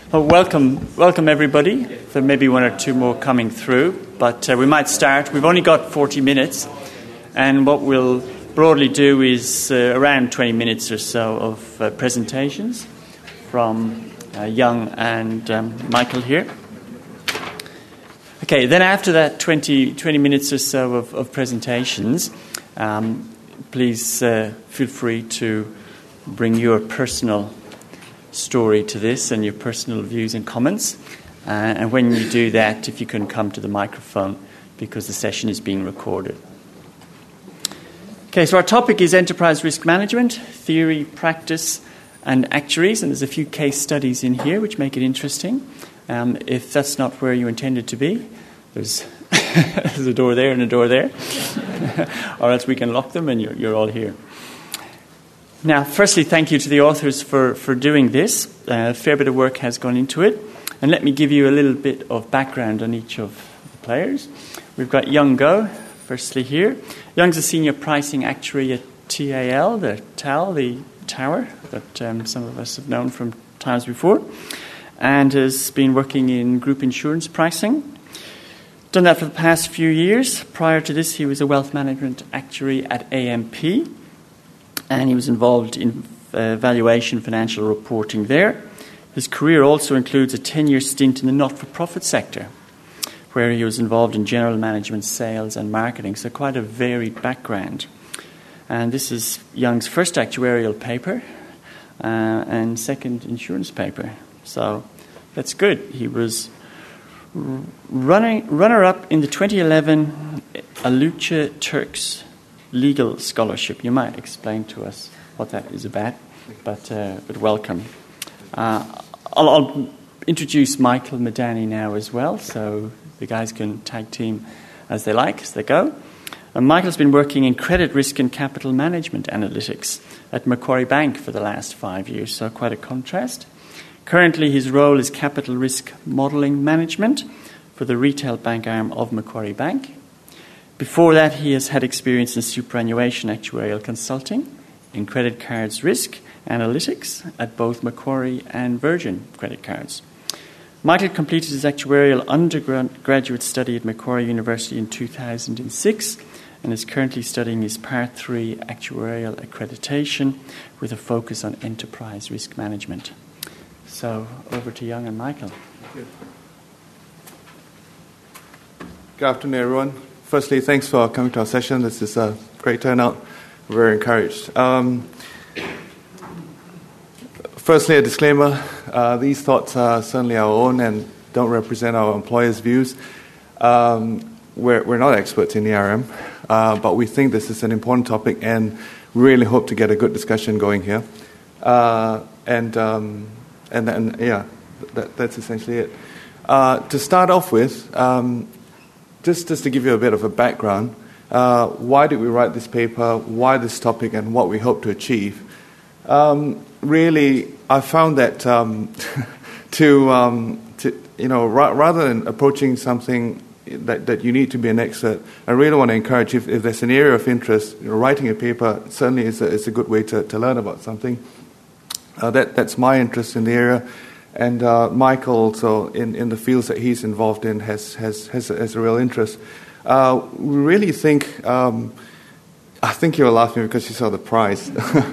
Well, welcome everybody. There may be one or two more coming through, but we might start. We've only got 40 minutes, and what we'll broadly do is around 20 minutes or so of presentations from Young and Michael here. Okay, then after that 20 minutes or so of presentations, please feel free to bring your personal story to this and your personal views and comments. And when you do that, if you can come to the microphone, because the session is being recorded. Okay, so our topic is enterprise risk management, theory, practice, and actuaries. And there's a few case studies in here which make it interesting. If that's not where you intended to be, there's a door there and a door there. Or else we can lock them and you're all here. Now, firstly, thank you to the authors for doing this. A fair bit of work has gone into it. And let me give you a little bit of background on each of the players. We've got Young Go, firstly here. Young's a senior pricing actuary at TAL, the tower that some of us have known from times before, and has been working in group insurance pricing. Done that for the past few years. Prior to this, he was a wealth management actuary at AMP, and he was involved in valuation financial reporting there. His career also includes a 10-year stint in the not-for-profit sector, where he was involved in general management, sales and marketing, so quite a varied background. And this is Young's first actuarial paper and second insurance paper. So that's good. He was runner-up in the 2011 Alucha Turks Legal Scholarship. You might explain to us what that is about, but welcome. I'll introduce Michael Madani now as well, so the guys can tag team as they like, as they go. Michael's been working in credit risk and capital management analytics at Macquarie Bank for the last 5 years, so quite a contrast. Currently, his role is capital risk modelling management for the retail bank arm of Macquarie Bank. Before that, he has had experience in superannuation actuarial consulting, in credit cards risk analytics at both Macquarie and Virgin Credit Cards. Michael completed his actuarial undergraduate study at Macquarie University in 2006 and is currently studying his Part 3 actuarial accreditation with a focus on enterprise risk management. So, over to Young and Michael. Thank you. Good afternoon, everyone. Firstly, thanks for coming to our session. This is a great turnout. We're very encouraged. Firstly, a disclaimer. These thoughts are certainly our own and don't represent our employers' views. We're not experts in ERM, but we think this is an important topic and we really hope to get a good discussion going here. That's essentially it. To start off with, just to give you a bit of a background, why did we write this paper, why this topic, and what we hope to achieve? Really, I found that rather than approaching something that you need to be an expert, I really want to encourage, if there's an area of interest, writing a paper certainly is a good way to learn about something. That's my interest in the area. And Michael also, in the fields that he's involved in, has a real interest. We really think, I think you were laughing because you saw the prize.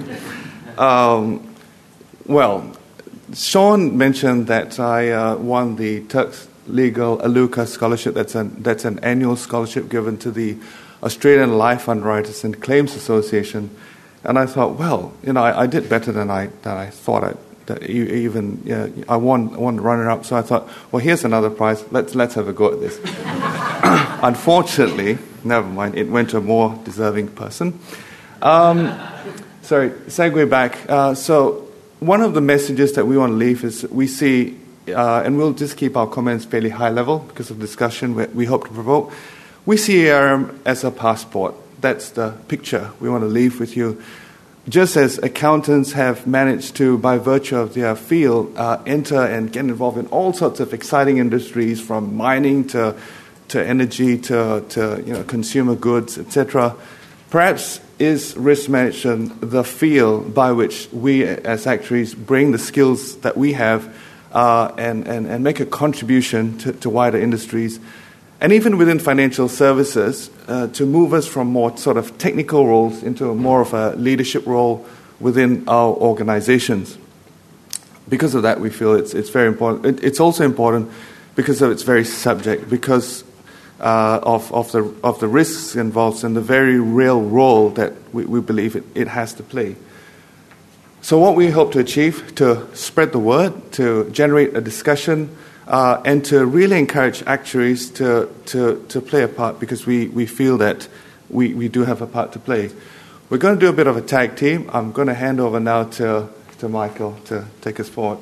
Well, Sean mentioned that I won the Turks Legal Alucha Scholarship. That's an annual scholarship given to the Australian Life Underwriters and Claims Association. And I thought, well, I did better than I thought I won runner-up, so I thought, well, here's another prize. Let's have a go at this. Unfortunately, never mind. It went to a more deserving person. Sorry, segue back. So one of the messages that we want to leave is we see, and we'll just keep our comments fairly high level because of discussion we hope to provoke. We see ARM as a passport. That's the picture we want to leave with you. Just as accountants have managed to, by virtue of their field, enter and get involved in all sorts of exciting industries, from mining to energy to consumer goods, etc. Perhaps is risk management the field by which we as actuaries bring the skills that we have and make a contribution to wider industries, and even within financial services, to move us from more sort of technical roles into more of a leadership role within our organizations. Because of that, we feel it's very important. It's also important because of its very subject, because of the risks involved and the very real role that we believe it has to play. So what we hope to achieve, to spread the word, to generate a discussion, and to really encourage actuaries to play a part, because we feel that we do have a part to play. We're going to do a bit of a tag team. I'm going to hand over now to Michael to take us forward.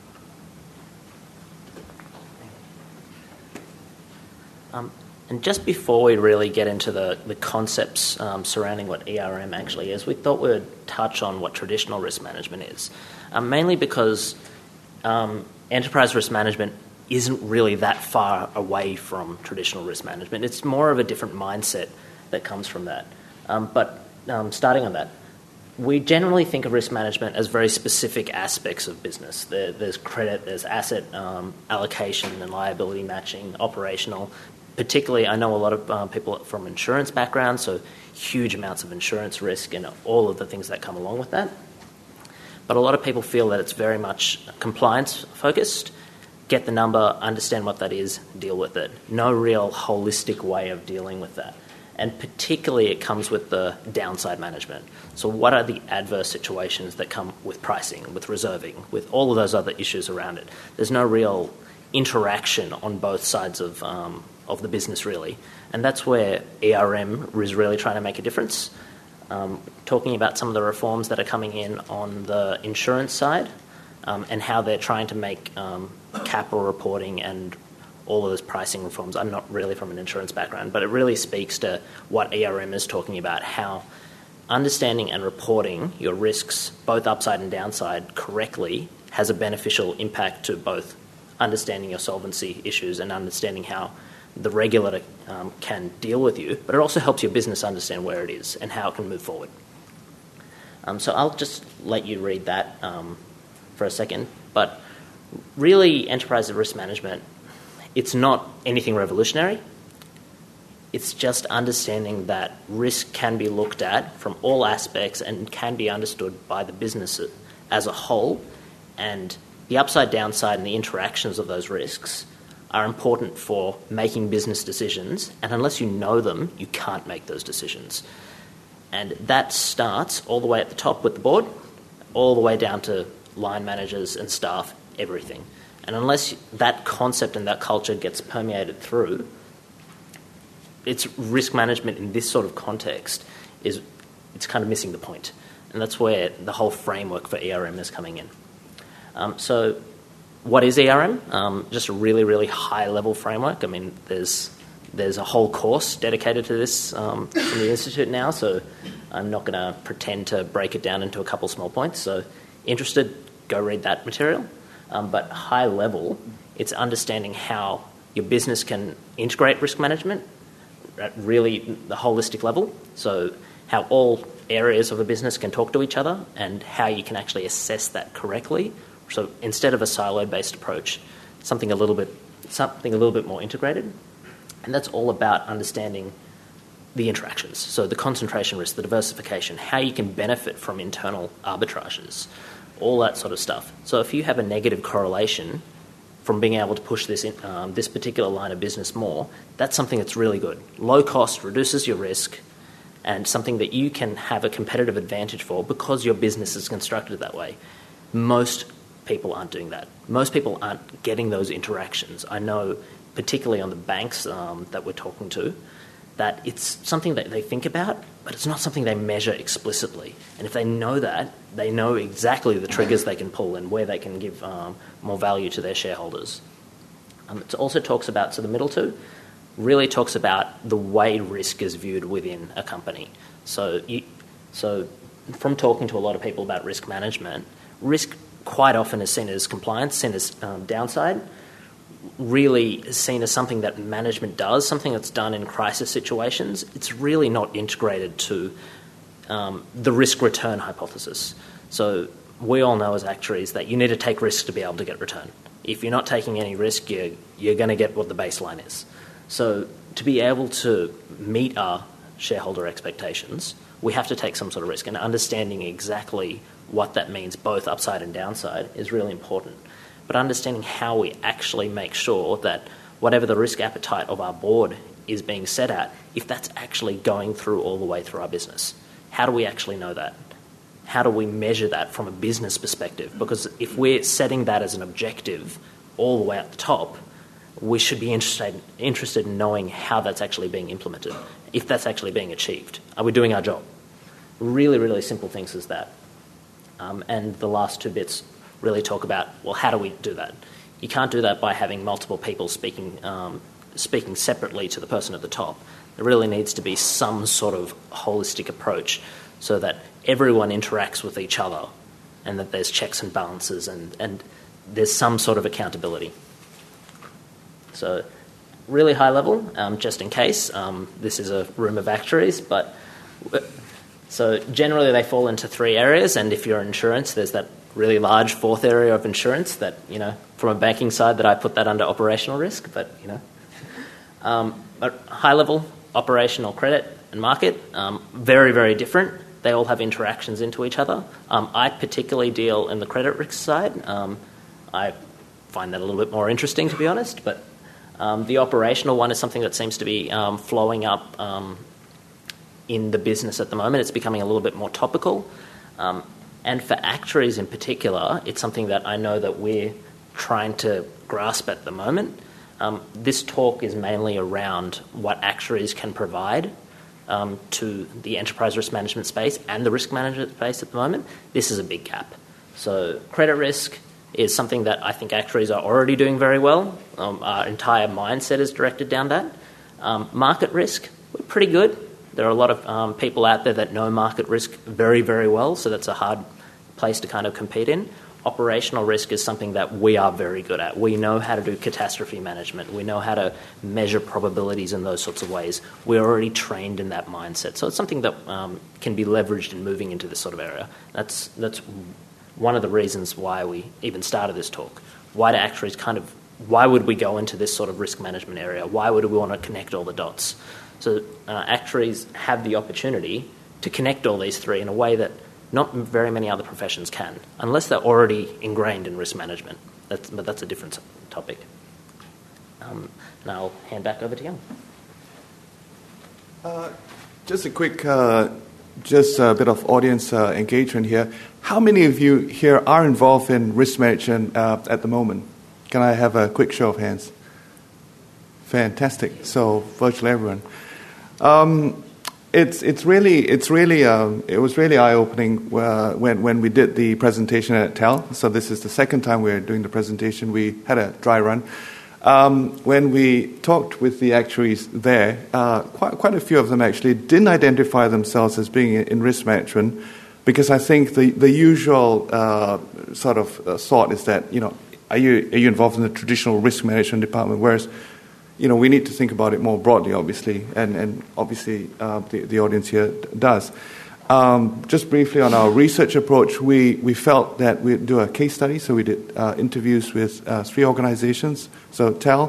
And just before we really get into the concepts surrounding what ERM actually is, we thought we would touch on what traditional risk management is, mainly because enterprise risk management isn't really that far away from traditional risk management. It's more of a different mindset that comes from that. But starting on that, we generally think of risk management as very specific aspects of business. There's credit, there's asset allocation and liability matching, operational. Particularly, I know a lot of people from insurance backgrounds, so huge amounts of insurance risk and all of the things that come along with that. But a lot of people feel that it's very much compliance focused. Get the number, understand what that is, deal with it. No real holistic way of dealing with that. And particularly it comes with the downside management. So what are the adverse situations that come with pricing, with reserving, with all of those other issues around it? There's no real interaction on both sides of the business, really. And that's where ERM is really trying to make a difference. Talking about some of the reforms that are coming in on the insurance side, and how they're trying to make capital reporting and all of those pricing reforms. I'm not really from an insurance background, but it really speaks to what ERM is talking about, how understanding and reporting your risks, both upside and downside, correctly has a beneficial impact to both understanding your solvency issues and understanding how the regulator can deal with you, but it also helps your business understand where it is and how it can move forward. So I'll just let you read that for a second, but really enterprise risk management, it's not anything revolutionary. It's just understanding that risk can be looked at from all aspects and can be understood by the business as a whole, and the upside, downside, and the interactions of those risks are important for making business decisions, and unless you know them, you can't make those decisions. And that starts all the way at the top with the board, all the way down to line managers and staff, everything. And unless that concept and that culture gets permeated through, it's risk management in this sort of context it's kind of missing the point. And that's where the whole framework for ERM is coming in. So what is ERM? Just a really, really high-level framework. I mean, there's a whole course dedicated to this from the Institute now, so I'm not going to pretend to break it down into a couple small points. So interested, go read that material. But high level, it's understanding how your business can integrate risk management at really the holistic level. So how all areas of a business can talk to each other and how you can actually assess that correctly. So instead of a silo-based approach, something a little bit more integrated. And that's all about understanding the interactions. So the concentration risk, the diversification, how you can benefit from internal arbitrages, all that sort of stuff. So if you have a negative correlation from being able to push this particular line of business more, that's something that's really good. Low cost, reduces your risk, and something that you can have a competitive advantage for because your business is constructed that way. Most people aren't doing that. Most people aren't getting those interactions. I know, particularly on the banks that we're talking to, that it's something that they think about, but it's not something they measure explicitly. And if they know that, they know exactly the triggers they can pull and where they can give more value to their shareholders. It also talks about, so the middle two, really talks about the way risk is viewed within a company. So from talking to a lot of people about risk management, risk quite often is seen as compliance, seen as downside, really is seen as something that management does, something that's done in crisis situations. It's really not integrated to the risk-return hypothesis. So we all know as actuaries that you need to take risks to be able to get return. if you're not taking any risk, you're going to get what the baseline is. So to be able to meet our shareholder expectations, we have to take some sort of risk, and understanding exactly what that means, both upside and downside, is really important. But understanding how we actually make sure that whatever the risk appetite of our board is being set at, if that's actually going through all the way through our business. How do we actually know that? How do we measure that from a business perspective? Because if we're setting that as an objective all the way at the top, we should be interested in knowing how that's actually being implemented, if that's actually being achieved. Are we doing our job? Really, really simple things as that. And the last two bits really talk about, well, how do we do that? You can't do that by having multiple people speaking separately to the person at the top. There really needs to be some sort of holistic approach so that everyone interacts with each other and that there's checks and balances and there's some sort of accountability. So really high level, just in case. This is a room of actuaries, but so generally they fall into three areas, and if you're insurance, there's that really large fourth area of insurance that, from a banking side, that I put that under operational risk, but, But high level, operational credit and market, very, very different. They all have interactions into each other. I particularly deal in the credit risk side. I find that a little bit more interesting, to be honest, but the operational one is something that seems to be flowing up in the business at the moment. It's becoming a little bit more topical. And for actuaries in particular, it's something that I know that we're trying to grasp at the moment. This talk is mainly around what actuaries can provide to the enterprise risk management space and the risk management space at the moment. This is a big gap. So credit risk is something that I think actuaries are already doing very well. Our entire mindset is directed down that. Market risk, we're pretty good. There are a lot of people out there that know market risk very, very well, so that's a hard place to kind of compete in. Operational risk is something that we are very good at. We know how to do catastrophe management. We know how to measure probabilities in those sorts of ways. We're already trained in that mindset. So it's something that can be leveraged in moving into this sort of area. That's one of the reasons why we even started this talk. Why would we go into this sort of risk management area? Why would we want to connect all the dots? So actuaries have the opportunity to connect all these three in a way that not very many other professions can, unless they're already ingrained in risk management. But that's a different topic. And I'll hand back over to Young. Just a quick, just a bit of audience engagement here. How many of you here are involved in risk management at the moment? Can I have a quick show of hands? Fantastic. So virtually everyone. It was really eye-opening when we did the presentation at TEL. So this is the second time we're doing the presentation. We had a dry run. When we talked with the actuaries there, quite a few of them actually didn't identify themselves as being in risk management, because I think the usual sort of thought is that, are you involved in the traditional risk management department, whereas we need to think about it more broadly, obviously, and obviously the audience here does. Just briefly on our research approach, we felt that we'd do a case study, so we did interviews with three organizations, so TEL,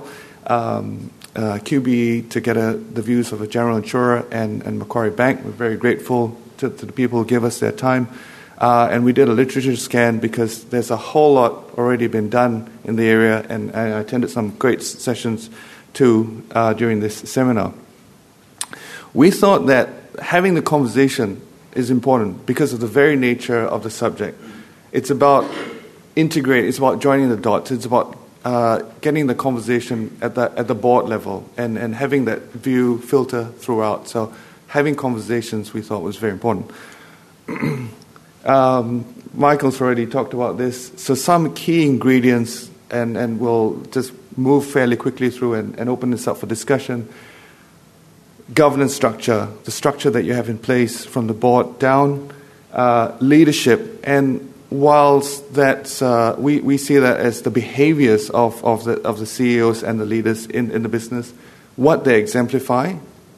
QBE, to get the views of a general insurer, and Macquarie Bank. We're very grateful to the people who give us their time. And we did a literature scan because there's a whole lot already been done in the area, and I attended some great sessions too during this seminar. We thought that having the conversation is important because of the very nature of the subject. It's about integrating, it's about joining the dots, it's about getting the conversation at the board level and having that view filter throughout. So having conversations we thought was very important. Michael's already talked about this. So some key ingredients, and we'll just move fairly quickly through and open this up for discussion. Governance structure, the structure that you have in place from the board down, leadership, and whilst that's we see that as the behaviors of the CEOs and the leaders in the business, what they exemplify,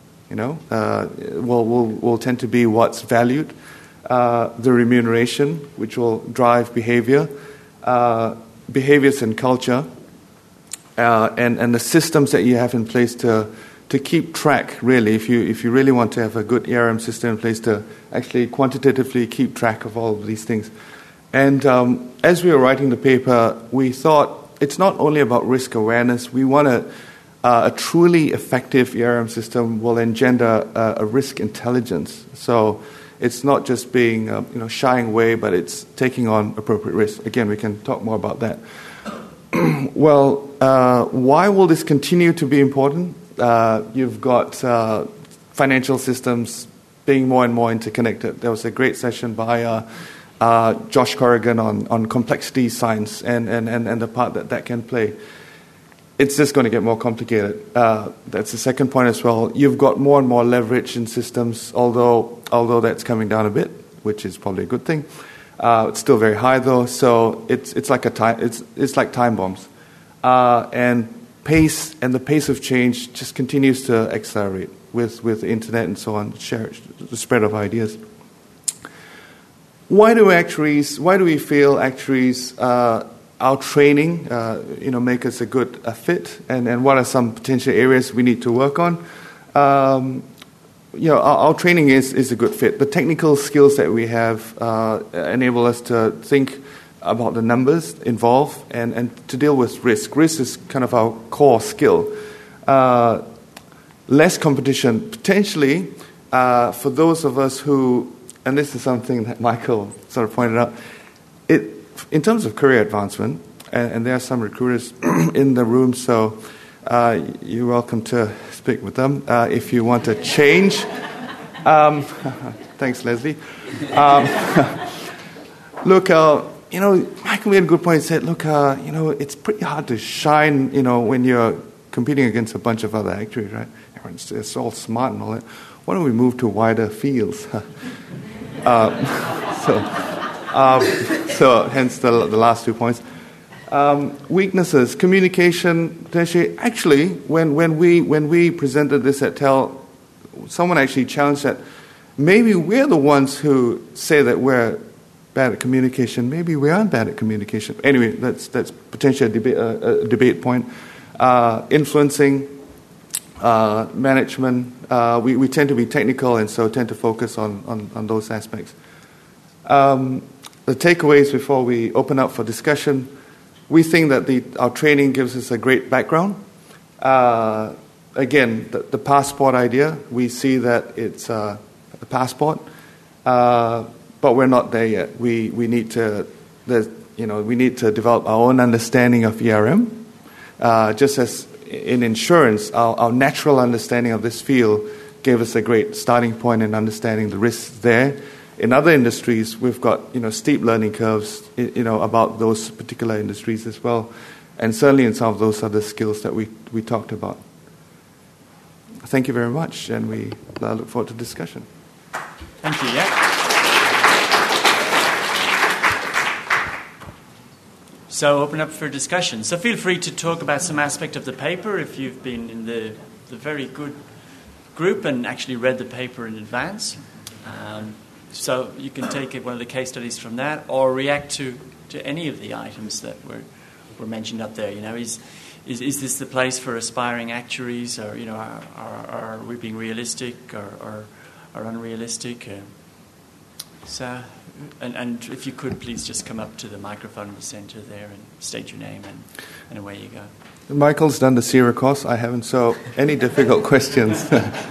will tend to be what's valued, the remuneration, which will drive behavior, behaviors and culture, and the systems that you have in place to keep track, really, if you really want to have a good ERM system in place to actually quantitatively keep track of all of these things. And as we were writing the paper, we thought it's not only about risk awareness. We want a truly effective ERM system will engender a risk intelligence. So it's not just being shying away, but it's taking on appropriate risk. Again, we can talk more about that. Well, why will this continue to be important? You've got financial systems being more and more interconnected. There was a great session by Josh Corrigan on complexity science and the part that can play. It's just going to get more complicated. That's the second point as well. You've got more and more leverage in systems, although that's coming down a bit, which is probably a good thing. It's still very high though, so it's like time bombs, and the pace of change just continues to accelerate with the internet and so on, the spread of ideas. Why do we feel actuaries, our training, make us a good fit, and what are some potential areas we need to work on? Our training is a good fit. The technical skills that we have enable us to think about the numbers involved and to deal with risk. Risk is kind of our core skill. Less competition, potentially, for those of us who, and this is something that Michael sort of pointed out, in terms of career advancement, and there are some recruiters in the room, so you're welcome to speak with them if you want to change. Thanks, Leslie. Look, Michael made a good point. He said, look, it's pretty hard to shine, when you're competing against a bunch of other actuaries, right? Everyone's all smart and all that. Why don't we move to wider fields? So hence the last 2 points. Weaknesses, communication, potentially. Actually, when we presented this at TEL, someone actually challenged that maybe we're the ones who say that we're bad at communication. Maybe we aren't bad at communication. Anyway, that's potentially a debate point. Influencing, management. We tend to be technical and so tend to focus on those aspects. The takeaways before we open up for discussion. We think that our training gives us a great background. Again, the passport idea, we see that it's a passport, but we're not there yet. We need to develop our own understanding of ERM. Just as in insurance, our natural understanding of this field gave us a great starting point in understanding the risks there. In other industries, we've got steep learning curves about those particular industries as well, and certainly in some of those other skills that we talked about. Thank you very much, and we look forward to discussion. Thank you. Yeah. So open up for discussion. So feel free to talk about some aspect of the paper if you've been in the very good group and actually read the paper in advance. So you can take one of the case studies from that, or react to any of the items that were mentioned up there. Is this the place for aspiring actuaries, or are we being realistic or unrealistic? So, and if you could please just come up to the microphone in the centre there and state your name and away you go. Michael's done the CIRA course. I haven't. So any difficult questions?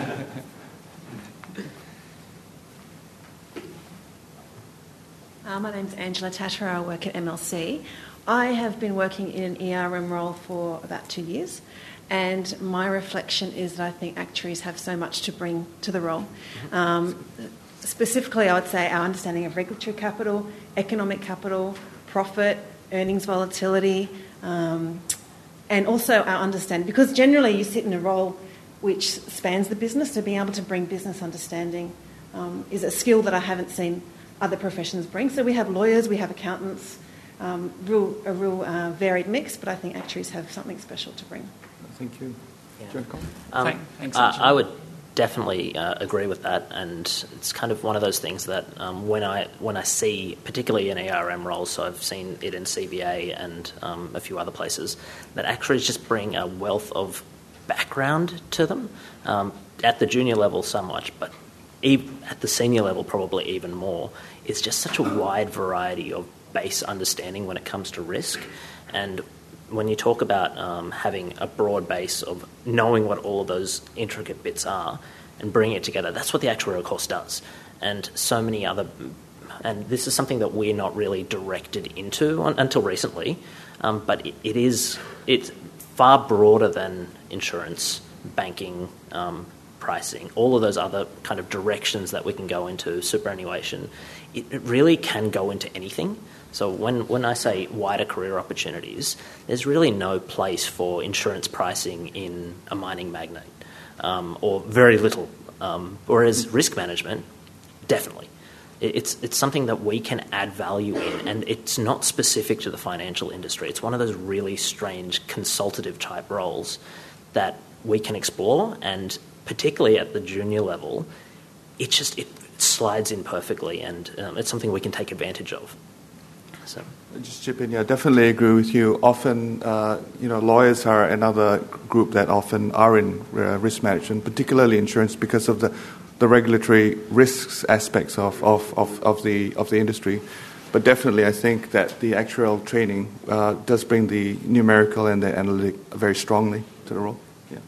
My name's Angela Tatter. I work at MLC. I have been working in an ERM role for about 2 years, and my reflection is that I think actuaries have so much to bring to the role. Specifically, I would say our understanding of regulatory capital, economic capital, profit, earnings volatility, and also our understanding, because generally you sit in a role which spans the business, so being able to bring business understanding is a skill that I haven't seen other professions bring. So we have lawyers, we have accountants, a real varied mix, but I think actuaries have something special to bring. Thank you. Yeah. Thanks, I would definitely agree with that, and it's kind of one of those things that when I see, particularly in ERM roles, so I've seen it in CBA and a few other places, that actuaries just bring a wealth of background to them. At the junior level so much, but at the senior level probably even more. It's just such a wide variety of base understanding when it comes to risk. And when you talk about having a broad base of knowing what all of those intricate bits are and bringing it together, that's what the actuarial course does. And so many other, and this is something that we're not really directed into until recently, but it's far broader than insurance, banking, pricing, all of those other kind of directions that we can go into, superannuation. It really can go into anything. So when I say wider career opportunities, there's really no place for insurance pricing in a mining magnate, or very little. Whereas risk management, definitely. It's something that we can add value in, and it's not specific to the financial industry. It's one of those really strange consultative type roles that we can explore, and particularly at the junior level, it slides in perfectly, and it's something we can take advantage of. So, just chip in. Yeah, definitely agree with you. Often, lawyers are another group that often are in risk management, particularly insurance, because of the regulatory risks aspects of the industry. But definitely, I think that the actuarial training does bring the numerical and the analytic very strongly to the role. Yeah.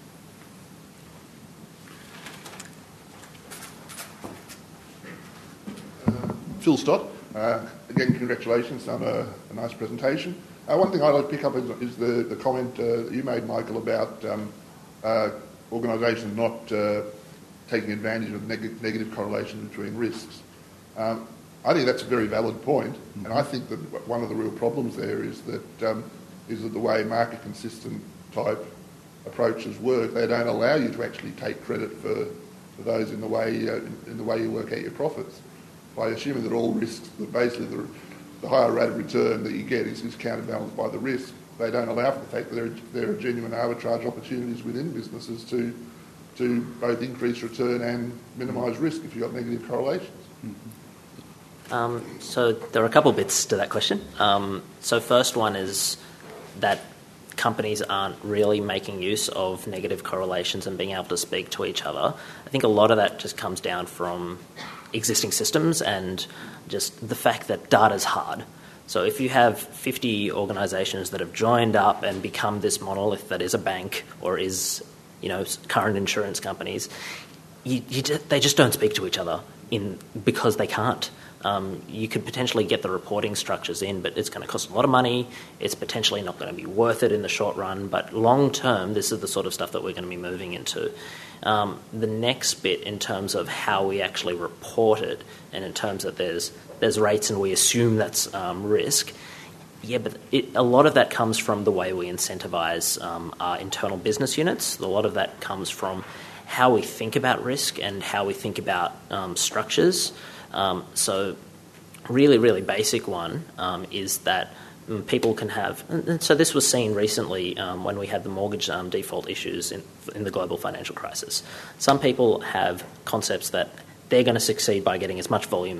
Phil Stott. Again, congratulations on a nice presentation. One thing I'd like to pick up is the comment you made, Michael, about organisations not taking advantage of negative correlation between risks. I think that's a very valid point, and I think that one of the real problems there is that the way market consistent type approaches work, they don't allow you to actually take credit for those in the way you work out your profits. By assuming that all risks, that basically the higher rate of return that you get is counterbalanced by the risk, they don't allow for the fact that there are genuine arbitrage opportunities within businesses to both increase return and minimise risk if you've got negative correlations. So there are a couple bits to that question. So first one is that companies aren't really making use of negative correlations and being able to speak to each other. I think a lot of that just comes down from existing systems and just the fact that data's hard. So if you have 50 organisations that have joined up and become this monolith that is a bank or is, current insurance companies, they just don't speak to each other because they can't. You could potentially get the reporting structures in, but it's going to cost a lot of money. It's potentially not going to be worth it in the short run, but long term, this is the sort of stuff that we're going to be moving into. The next bit in terms of how we actually report it, and in terms that there's rates and we assume that's risk. Yeah, but a lot of that comes from the way we incentivise our internal business units. A lot of that comes from how we think about risk and how we think about structures. So really, really basic one is that people can have, and so this was seen recently when we had the mortgage default issues in the global financial crisis. Some people have concepts that they're going to succeed by getting as much volume.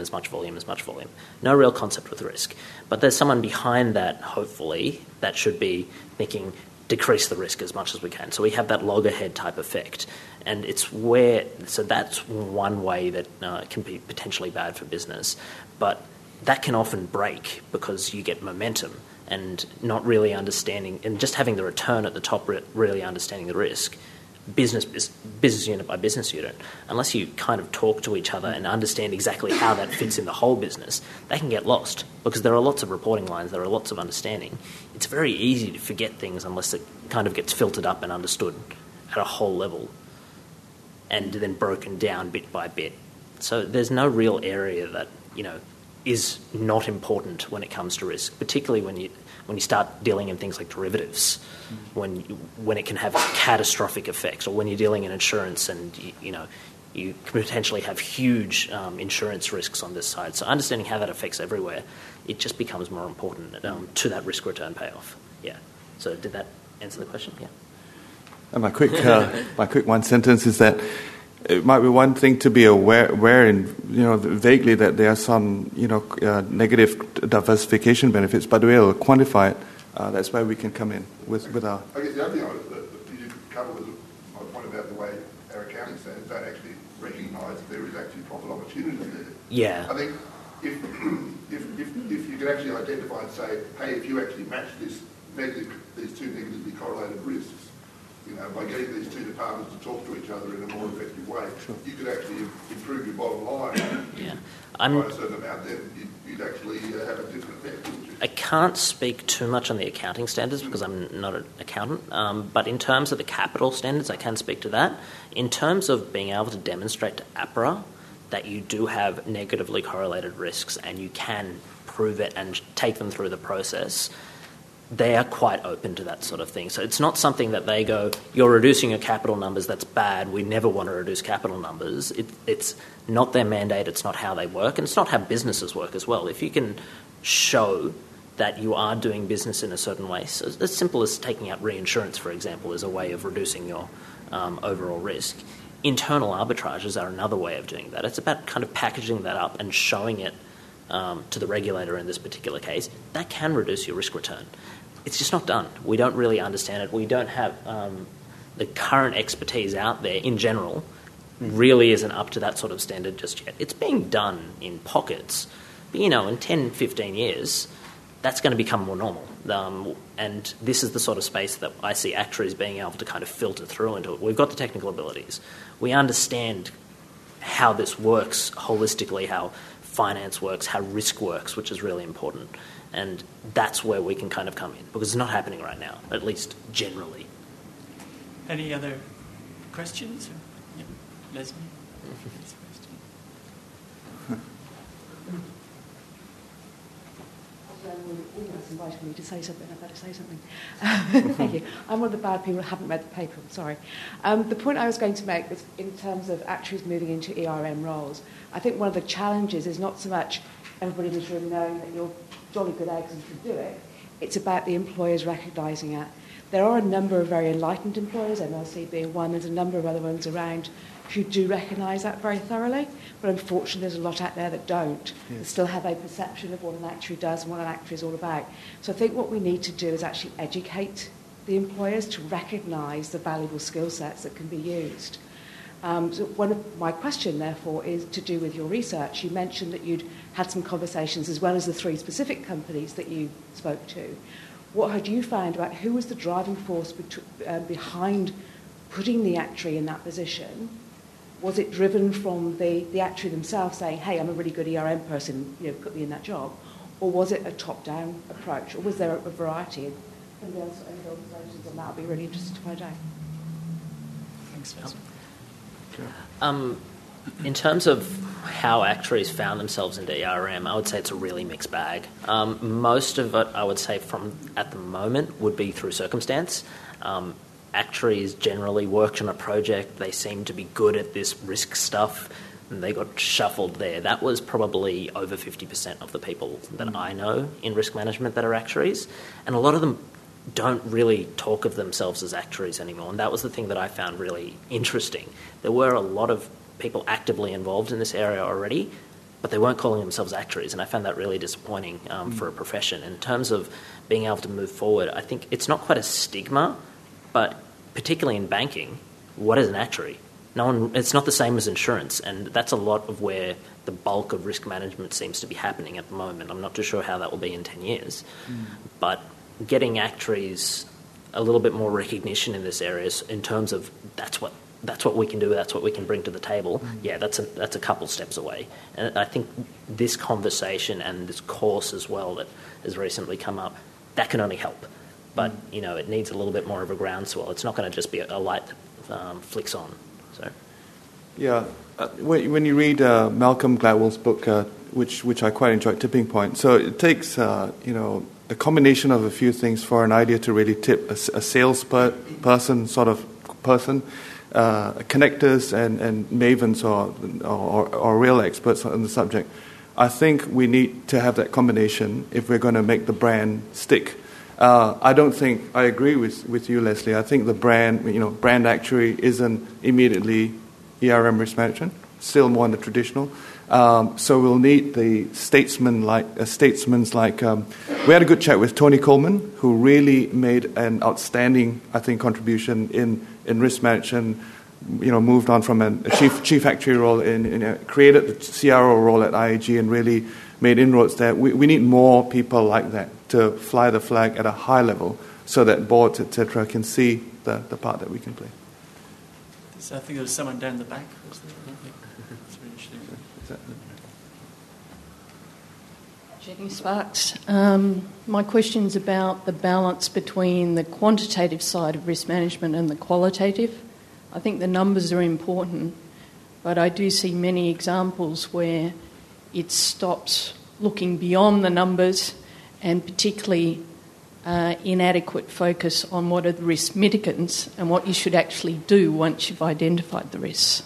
No real concept with risk. But there's someone behind that, hopefully, that should be thinking, decrease the risk as much as we can. So we have that loggerhead type effect. And so that's one way that can be potentially bad for business. But that can often break because you get momentum and not really understanding, and just having the return at the top, really understanding the risk, business unit by business unit. Unless you kind of talk to each other and understand exactly how that fits in the whole business, they can get lost because there are lots of reporting lines, there are lots of understanding. It's very easy to forget things unless it kind of gets filtered up and understood at a whole level and then broken down bit by bit. So there's no real area that, is not important when it comes to risk, particularly when you start dealing in things like derivatives, when it can have catastrophic effects, or when you're dealing in insurance and you can potentially have huge insurance risks on this side. So understanding how that affects everywhere, it just becomes more important to that risk return payoff. Yeah. So did that answer the question? Yeah. And my quick one sentence is that it might be one thing to be aware in, vaguely that there are some, negative diversification benefits, but to be able to quantify it, that's where we can come in with our... I guess the other thing that you cover was my point about the way our accounting standards don't actually recognise that there is actually profit opportunity there. Yeah. I think if you could actually identify and say, hey, if you actually match these two negatively correlated risks, by getting these two departments to talk to each other in a more effective way, you could actually improve your bottom line. Yeah. By a certain amount, then you'd actually have a different effect, wouldn't you? I can't speak too much on the accounting standards because I'm not an accountant, but in terms of the capital standards, I can speak to that. In terms of being able to demonstrate to APRA that you do have negatively correlated risks and you can prove it and take them through the process, they are quite open to that sort of thing. So it's not something that they go, you're reducing your capital numbers, that's bad, we never want to reduce capital numbers. It's not their mandate, it's not how they work, and it's not how businesses work as well. If you can show that you are doing business in a certain way, so as simple as taking out reinsurance, for example, is a way of reducing your overall risk. Internal arbitrages are another way of doing that. It's about kind of packaging that up and showing it to the regulator in this particular case. That can reduce your risk return. It's just not done. We don't really understand it. We don't have the current expertise out there in general really isn't up to that sort of standard just yet. It's being done in pockets. But, in 10, 15 years, that's going to become more normal. And this is the sort of space that I see actuaries being able to kind of filter through into it. We've got the technical abilities. We understand how this works holistically, how finance works, how risk works, which is really important. And that's where we can kind of come in, because it's not happening right now, at least generally. Any other questions? Yeah. Leslie? Almost invited me to say something. I've got to say something. Thank you. I'm one of the bad people who haven't read the paper. I'm sorry. The point I was going to make was in terms of actuaries moving into ERM roles. I think one of the challenges is not so much everybody in this room knowing that you're jolly good eggs and can do it. It's about the employers recognising it. There are a number of very enlightened employers, MLC being one. There's a number of other ones around who do recognise that very thoroughly, but unfortunately there's a lot out there that don't. Yes. That still have a perception of what an actuary does and what an actuary is all about. So I think what we need to do is actually educate the employers to recognise the valuable skill sets that can be used. So one of my question, therefore, is to do with your research. You mentioned that you'd had some conversations as well as the 3 specific companies that you spoke to. What had you found about who was the driving force behind putting the actuary in that position? Was it driven from the actuary themselves saying, hey, I'm a really good ERM person, put me in that job? Or was it a top-down approach? Or was there a variety? And somebody else any conversations on that would be really interested to find out. Thanks, Leslie. In terms of how actuaries found themselves into ERM, I would say it's a really mixed bag. Most of it, I would say, from at the moment, would be through circumstance. Actuaries generally worked on a project, they seemed to be good at this risk stuff, and they got shuffled there. That was probably over 50% of the people that I know in risk management that are actuaries, and a lot of them don't really talk of themselves as actuaries anymore, and that was the thing that I found really interesting. There were a lot of people actively involved in this area already, but they weren't calling themselves actuaries, and I found that really disappointing for a profession. In terms of being able to move forward, I think it's not quite a stigma, but particularly in banking, what is an actuary? It's not the same as insurance, and that's a lot of where the bulk of risk management seems to be happening at the moment. I'm not too sure how that will be in 10 years, but getting actuaries a little bit more recognition in this area in terms of that's what we can do, that's what we can bring to the table, that's a couple steps away. And I think this conversation and this course as well that has recently come up, that can only help. But, it needs a little bit more of a groundswell. It's not going to just be a light that flicks on. So, yeah, when you read Malcolm Gladwell's book, which I quite enjoyed, Tipping Point, so it takes, a combination of a few things for an idea to really tip a salesperson sort of person, connectors and mavens or real experts on the subject. I think we need to have that combination if we're going to make the brand stick. I agree with you, Leslie. I think the brand actuary isn't immediately, ERM risk management, still more in the traditional. So we'll need the statesmen like we had a good chat with Tony Coleman, who really made an outstanding, I think, contribution in risk management. Moved on from a chief actuary role created the CRO role at IAG and really made inroads there. We need more people like that to fly the flag at a high level, so that boards, etc., can see the part that we can play. So I think there was someone down the back. Was there? That's very interesting. Jenny Sparks. My question's about the balance between the quantitative side of risk management and the qualitative. I think the numbers are important, but I do see many examples where it stops looking beyond the numbers, and particularly inadequate focus on what are the risk mitigants and what you should actually do once you've identified the risks.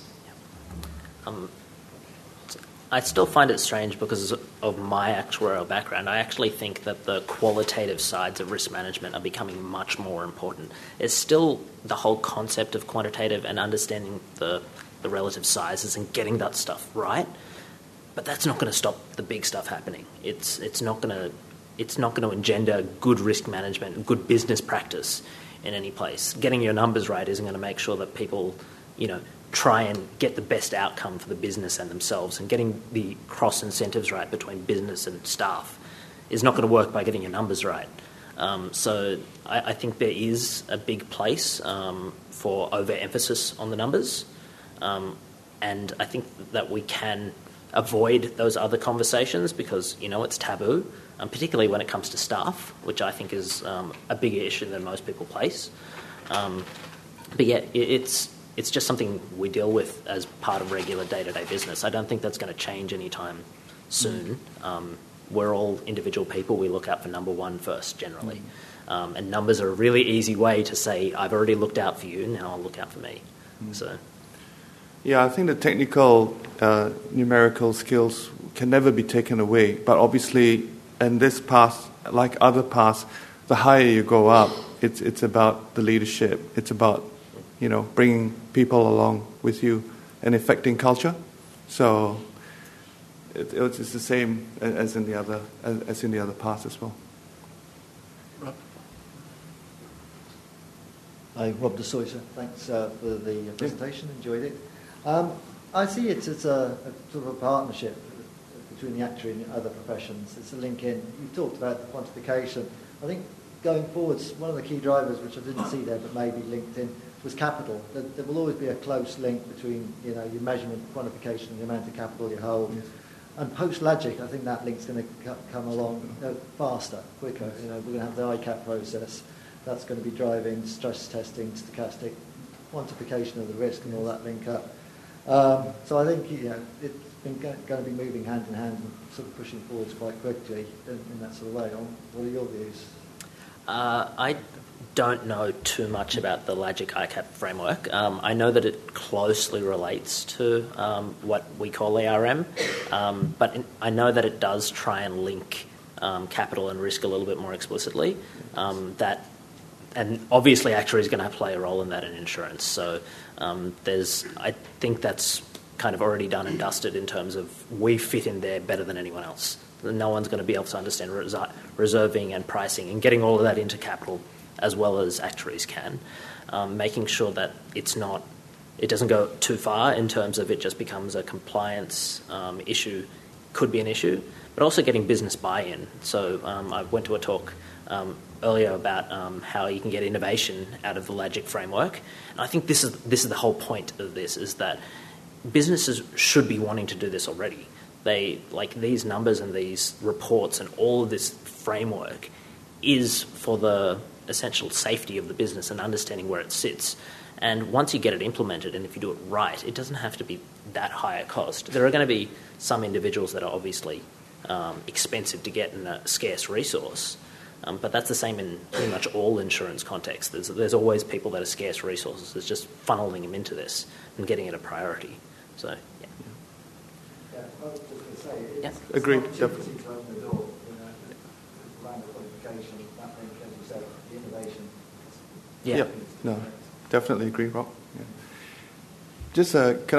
I still find it strange because of my actuarial background. I actually think that the qualitative sides of risk management are becoming much more important. It's still the whole concept of quantitative and understanding the relative sizes and getting that stuff right, but that's not going to stop the big stuff happening. It's not going to engender good risk management, good business practice in any place. Getting your numbers right isn't going to make sure that people, try and get the best outcome for the business and themselves, and getting the cross incentives right between business and staff is not going to work by getting your numbers right. So I think there is a big place for overemphasis on the numbers, and I think that we can avoid those other conversations because, it's taboo, particularly when it comes to staff, which I think is a bigger issue than most people place. But yeah, it's just something we deal with as part of regular day-to-day business. I don't think that's going to change anytime soon. We're all individual people. We look out for number one first, generally. And numbers are a really easy way to say, I've already looked out for you, now I'll look out for me. So, yeah, I think the technical numerical skills can never be taken away. But obviously, in this path, like other paths, the higher you go up, it's about the leadership. It's about bringing people along with you and affecting culture. So it's the same as in the other paths as well. Rob. Hi, Rob de Soysa. Thanks for the presentation. Enjoyed it. I see it as a sort of a partnership between the actuary and other professions. It's a link in. You talked about the quantification. I think going forwards, one of the key drivers, which I didn't see there but maybe linked in, was capital. There will always be a close link between your measurement, quantification, the amount of capital you hold. Yes. And post-Logic, I think that link's going to come along faster, quicker. We're going to have the ICAP process. That's going to be driving stress testing, stochastic quantification of the risk and all that link up. So I think it's been going to be moving hand in hand and sort of pushing forwards quite quickly in that sort of way. What are your views? I don't know too much about the Logic ICAP framework. I know that it closely relates to what we call ARM, but I know that it does try and link capital and risk a little bit more explicitly. And obviously actuary is going to play a role in that in insurance. So I think that's kind of already done and dusted in terms of we fit in there better than anyone else. No one's going to be able to understand reserving and pricing and getting all of that into capital as well as actuaries can, making sure that it doesn't go too far in terms of it just becomes a compliance issue, could be an issue, but also getting business buy-in. So I went to a talk earlier about how you can get innovation out of the Logic framework, and I think this is the whole point of this, is that businesses should be wanting to do this already. They like these numbers and these reports and all of this framework is for the essential safety of the business and understanding where it sits. And once you get it implemented, and if you do it right, it doesn't have to be that high a cost. There are going to be some individuals that are obviously expensive to get in a scarce resource, but that's the same in pretty much all insurance contexts. There's always people that are scarce resources. It's just funneling them into this and getting it a priority. So, yeah. Yeah, I was just going to say, it's Agreed, definitely. To open the door, around the qualification, that link, as you said, the innovation. Yeah. No, definitely agree, Rob. Yeah. Just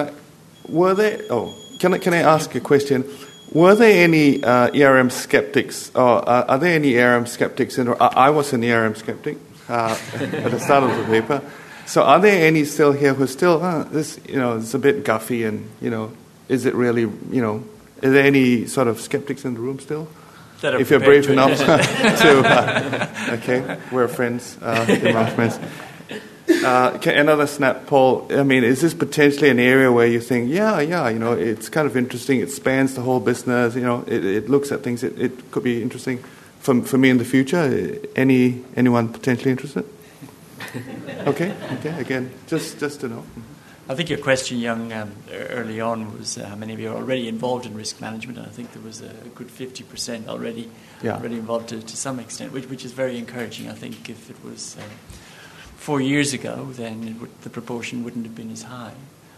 can I ask a question? Were there any ERM skeptics, or are there any ERM skeptics? I was an ERM skeptic at the start of the paper. So are there any still here who are still, this, it's a bit guffy, and, is it really, are there any sort of skeptics in the room still? If you're brave enough to, okay, we're friends, friends. Another snap, Paul. I mean, is this potentially an area where you think, it's kind of interesting. It spans the whole business. It looks at things. It could be interesting for me in the future. Anyone potentially interested? Okay. Again, just to know. I think your question, Young, early on was how many of you are already involved in risk management, and I think there was a good 50% already involved to some extent, which is very encouraging. I think if it was 4 years ago, then the proportion wouldn't have been as high.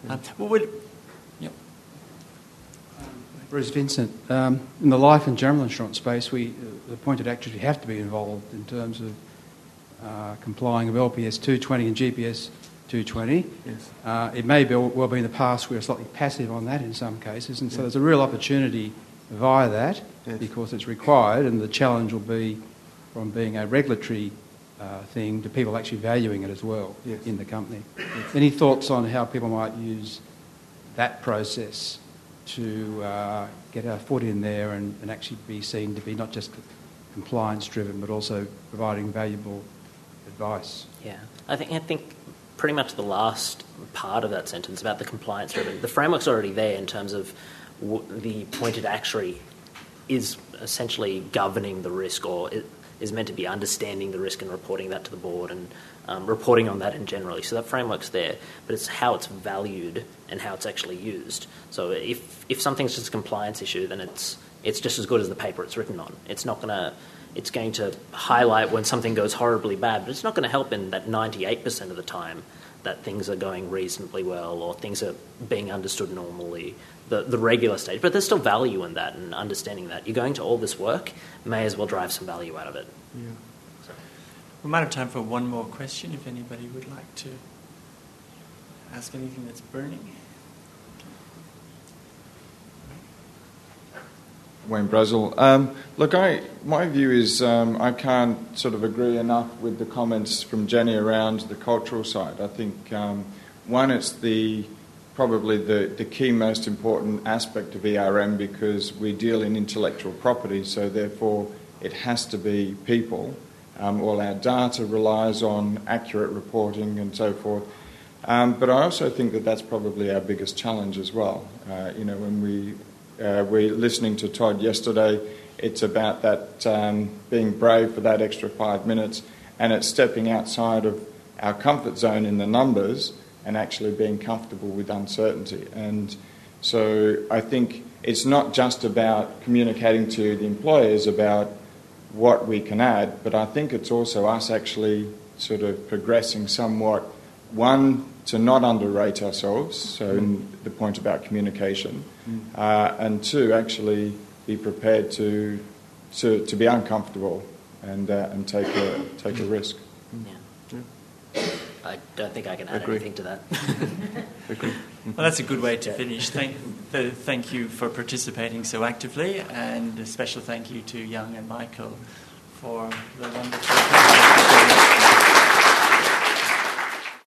Bruce Vincent. In the life and general insurance space, the appointed actuaries have to be involved in terms of complying with LPS 220 and GPS 220. Yes. It may well be in the past we were slightly passive on that in some cases, and so there's a real opportunity via that because it's required, and the challenge will be from being a regulatory thing to people actually valuing it as well in the company. Yes. Any thoughts on how people might use that process to get our foot in there and actually be seen to be not just compliance driven but also providing valuable advice? Yeah, I think pretty much the last part of that sentence about the compliance driven, the framework's already there in terms of the appointed actuary is essentially governing the risk, or is meant to be understanding the risk and reporting that to the board and reporting on that in generally. So that framework's there, but it's how it's valued and how it's actually used. So if something's just a compliance issue, then it's just as good as the paper it's written on. It's going to highlight when something goes horribly bad, but it's not going to help in that 98% of the time that things are going reasonably well or things are being understood normally, the regular stage. But there's still value in that and understanding that. You're going to all this work, may as well drive some value out of it. Yeah. We might have time for one more question if anybody would like to ask anything that's burning. Wayne Brazel. Look, my view is I can't sort of agree enough with the comments from Jenny around the cultural side. I think, one, it's probably the key most important aspect of ERM because we deal in intellectual property, so therefore it has to be people. All our data relies on accurate reporting and so forth. But I also think that that's probably our biggest challenge as well. When we're listening to Todd yesterday, it's about that being brave for that extra 5 minutes, and it's stepping outside of our comfort zone in the numbers and actually being comfortable with uncertainty. And so I think it's not just about communicating to the employers about what we can add, but I think it's also us actually sort of progressing somewhat, one, to not underrate ourselves, so in the point about communication, and two, actually be prepared to be uncomfortable and take a risk. Yeah. I don't think I can add anything to that. Well, that's a good way to finish. Thank you for participating so actively, and a special thank you to Young and Michael for the wonderful